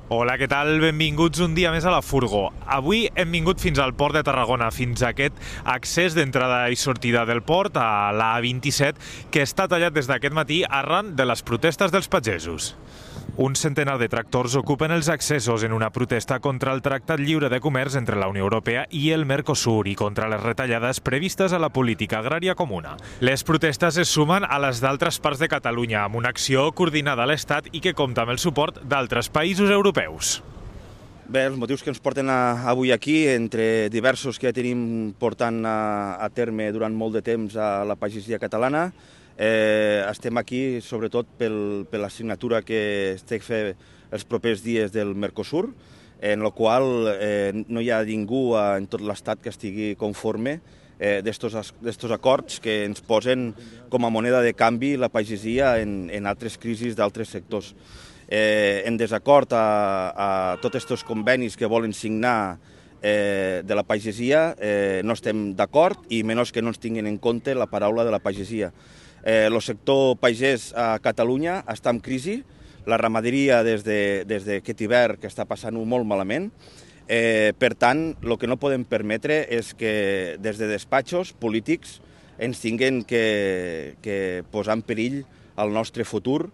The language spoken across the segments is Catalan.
Hola, què tal? Benvinguts un dia més a la Furgo. Avui hem vingut fins al port de Tarragona, fins a aquest accés d'entrada i sortida del port a l'A27, que està tallat des d'aquest matí arran de les protestes dels pagesos. Un centenar de tractors ocupen els accessos en una protesta contra el Tractat Lliure de Comerç entre la Unió Europea i el Mercosur i contra les retallades previstes a la política agrària comuna. Les protestes es sumen a les d'altres parts de Catalunya, amb una acció coordinada a l'Estat i que compta amb el suport d'altres països europeus. Bé, els motius que ens porten avui aquí, entre diversos que tenim portant a terme durant molt de temps a la pagesia catalana, estem aquí sobretot per la signatura que es té fer els propers dies del Mercosur, en la qual no hi ha ningú en tot l'Estat que estigui conforme d'estos acords que ens posen com a moneda de canvi la pagesia en altres crisis d'altres sectors. En desacord a tots aquests convenis que volen signar de la pagesia, no estem d'acord i menys que no ens tinguin en compte la paraula de la pagesia. El sector pagès a Catalunya està en crisi, la ramaderia des d'aquest hivern que està passant-ho molt malament. Per tant, el que no podem permetre és que des de despatxos polítics ens tinguin que posar en perill el nostre futur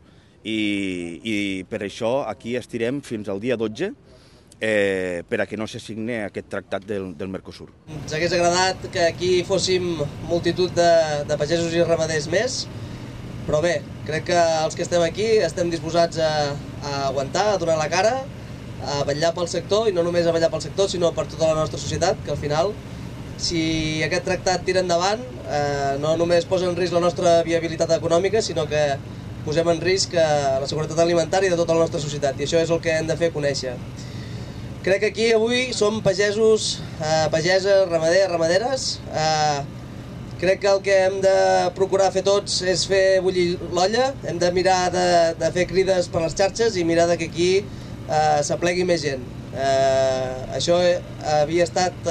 i per això aquí estirem fins al dia 12 per a que no se signe aquest tractat del Mercosur. Ens hagués agradat que aquí fóssim multitud de pagesos i ramaders més, però bé, crec que els que estem aquí estem disposats a aguantar, a donar la cara, a vetllar pel sector, i no només a vetllar pel sector, sinó per tota la nostra societat, que al final, si aquest tractat tira endavant, no només posa en risc la nostra viabilitat econòmica, sinó que posem en risc la seguretat alimentària de tota la nostra societat, i això és el que hem de fer conèixer. Crec que aquí avui som pagesos, pageses, ramaders, ramaderes. Crec que el que hem de procurar fer tots és fer bullir l'olla, hem de mirar de fer crides per les xarxes i mirar que aquí s'aplegui més gent. Això havia estat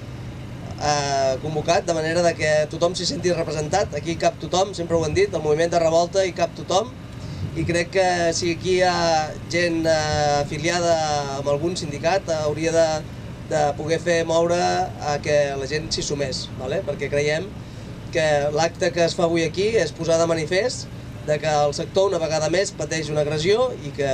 convocat de manera que tothom s'hi senti representat. Aquí cap tothom, sempre ho hem dit, el moviment de revolta hi cap tothom. I crec que si aquí hi ha gent afiliada amb algun sindicat hauria de poder fer moure a que la gent s'hi sumés, perquè creiem que l'acte que es fa avui aquí és posar de manifest que el sector una vegada més pateix una agressió i que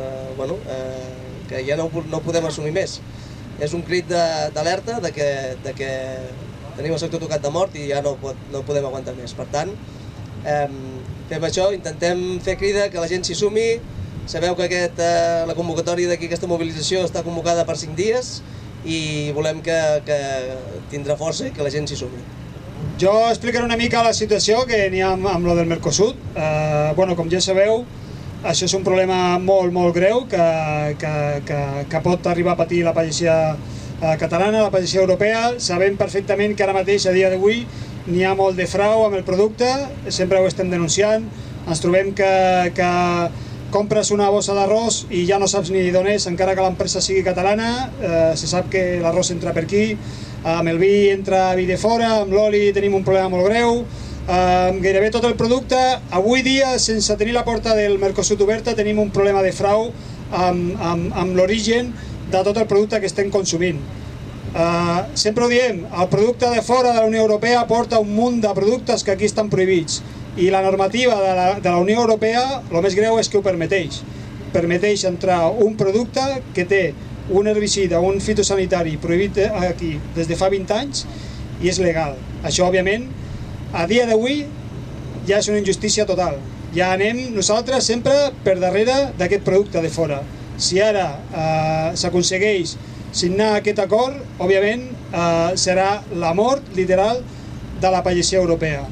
ja no podem assumir més. És un crit d'alerta que tenim el sector tocat de mort i ja no podem aguantar més. Per tant, fem això, intentem fer crida, que la gent s'hi sumi. Sabeu que la convocatòria d'aquesta mobilització està convocada per 5 dies i volem que tindrà força i que la gent s'hi sumi. Jo explicaré una mica la situació que n'hi ha amb lo del Mercosur. Com ja sabeu, això és un problema molt, molt greu que pot arribar a patir la pagesia catalana, la pagesia europea. Sabem perfectament que ara mateix, a dia d'avui, n'hi ha molt de frau amb el producte, sempre ho estem denunciant. Ens trobem que compres una bossa d'arròs i ja no saps ni d'on és, encara que l'empresa sigui catalana. Se sap que l'arròs entra per aquí, amb el vi entra vi de fora, amb l'oli tenim un problema molt greu. Gairebé tot el producte, avui dia, sense tenir la porta del Mercosur oberta, tenim un problema de frau amb l'origen de tot el producte que estem consumint. Sempre ho diem, el producte de fora de la Unió Europea porta un munt de productes que aquí estan prohibits i la normativa de la Unió Europea, el més greu és que ho permeteix. Permeteix entrar un producte que té un herbicida, un fitosanitari prohibit aquí des de fa 20 anys i és legal. Això, òbviament, a dia d'avui ja és una injustícia total. Ja anem nosaltres sempre per darrere d'aquest producte de fora. Si ara s'aconsegueix signar aquest acord, òbviament, serà la mort literal de la pagesia europea.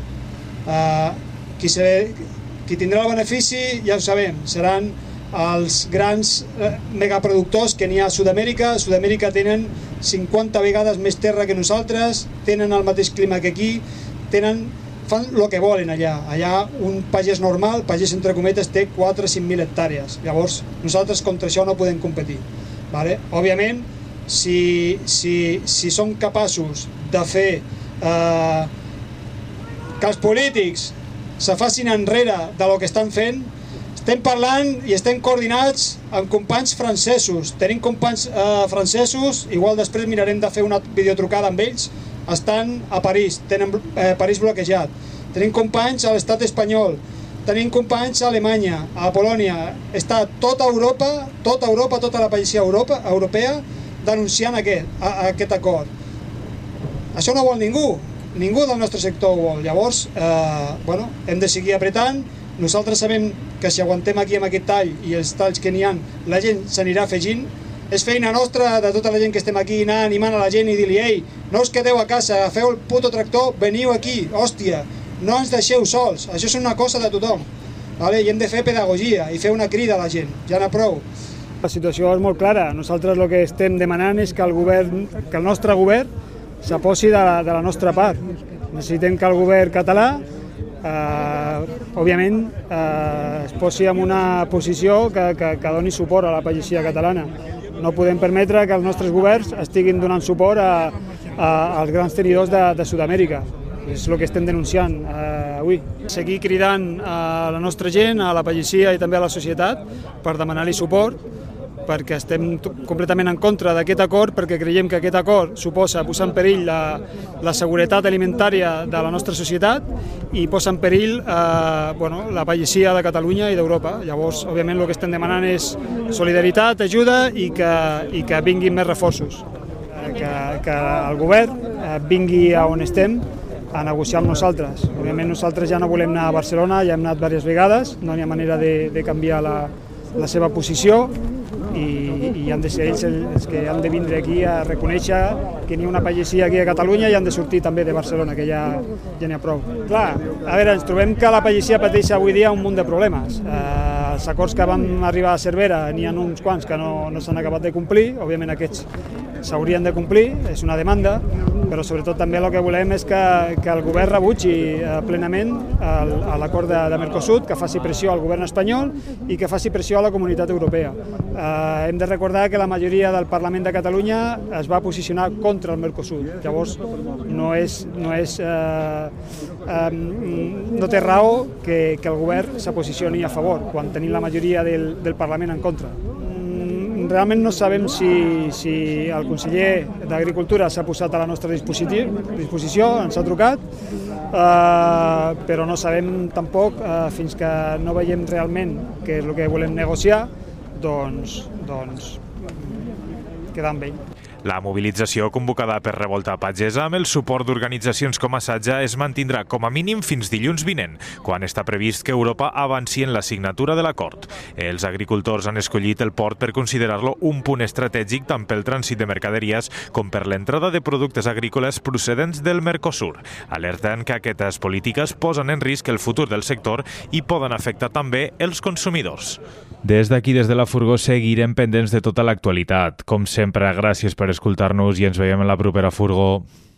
Qui tindrà el benefici, ja ho sabem, seran els grans megaproductors que n'hi ha a Sud-amèrica. A Sud-amèrica tenen 50 vegades més terra que nosaltres, tenen el mateix clima que aquí, fan el que volen allà. Allà un pagès normal, pagès entre cometes, té 4 o 5.000 hectàrees. Llavors, nosaltres contra això no podem competir. Òbviament, si som capaços de fer que els polítics se facin enrere de lo que estan fent, estem parlant i estem coordinats amb companys francesos. Tenim companys francesos, igual després mirarem de fer una videotrucada amb ells. Estan a París, tenen París bloquejat. Tenim companys a l'estat espanyol, tenim companys a Alemanya, a Polònia. Està tota Europa, tota la pagesia europea denunciant aquest acord. Això no vol ningú del nostre sector ho vol. Llavors, hem de seguir apretant. Nosaltres sabem que si aguantem aquí amb aquest tall i els talls que n'hi ha, la gent s'anirà afegint. És feina nostra, de tota la gent que estem aquí, anar animant a la gent i dir-li: ei, no us quedeu a casa, agafeu el puto tractor, veniu aquí, hòstia, no ens deixeu sols. Això és una cosa de tothom. I hem de fer pedagogia i fer una crida a la gent, ja n'ha prou. La situació és molt clara. Nosaltres el que estem demanant és que el nostre govern s'aposi de la nostra part. Necessitem que el govern català òbviament es posi en una posició que doni suport a la pagesia catalana. No podem permetre que els nostres governs estiguin donant suport als grans tenidors de Sud-amèrica. És el que estem denunciant avui. Seguir cridant a la nostra gent, a la pagesia i també a la societat per demanar-li suport, perquè estem completament en contra d'aquest acord, perquè creiem que aquest acord suposa posar en perill la seguretat alimentària de la nostra societat i posa en perill la pagesia de Catalunya i d'Europa. Llavors, òbviament, el que estem demanant és solidaritat, ajuda i que vinguin més reforços. Que el govern vingui a on estem a negociar amb nosaltres. Òbviament, nosaltres ja no volem anar a Barcelona, ja hem anat diverses vegades, no hi ha manera de canviar la seva posició i han de ser ells els que han de vindre aquí a reconèixer que n'hi ha una pagesia aquí a Catalunya i han de sortir també de Barcelona, que ja n'hi ha prou. Clar, a veure, ens trobem que la pagesia pateix avui dia un munt de problemes. Els acords que vam arribar a Cervera n'hi ha uns quants que no s'han acabat de complir, òbviament aquests s'haurien de complir, és una demanda, però sobretot també el que volem és que el govern rebutgi plenament l'acord de Mercosur, que faci pressió al govern espanyol i que faci pressió a la comunitat europea. Hem de recordar que la majoria del Parlament de Catalunya es va posicionar contra el Mercosur. Llavors, no té raó que el govern se posicioni a favor, quan tenim la majoria del Parlament en contra. Realment no sabem si el conseller d'Agricultura s'ha posat a la nostra disposició, ens ha trucat, però no sabem tampoc, fins que no veiem realment què és el que volem negociar, doncs quedar amb ell. La mobilització convocada per Revolta Pagesa amb el suport d'organitzacions com Assaja es mantindrà com a mínim fins dilluns vinent, quan està previst que Europa avanci en la signatura de l'acord. Els agricultors han escollit el port per considerar-lo un punt estratègic tant pel trànsit de mercaderies com per l'entrada de productes agrícoles procedents del Mercosur. Alerten que aquestes polítiques posen en risc el futur del sector i poden afectar també els consumidors. Des d'aquí, des de la furgó, seguirem pendents de tota l'actualitat. Com sempre, gràcies per escoltar-nos i ens veiem en la propera furgó.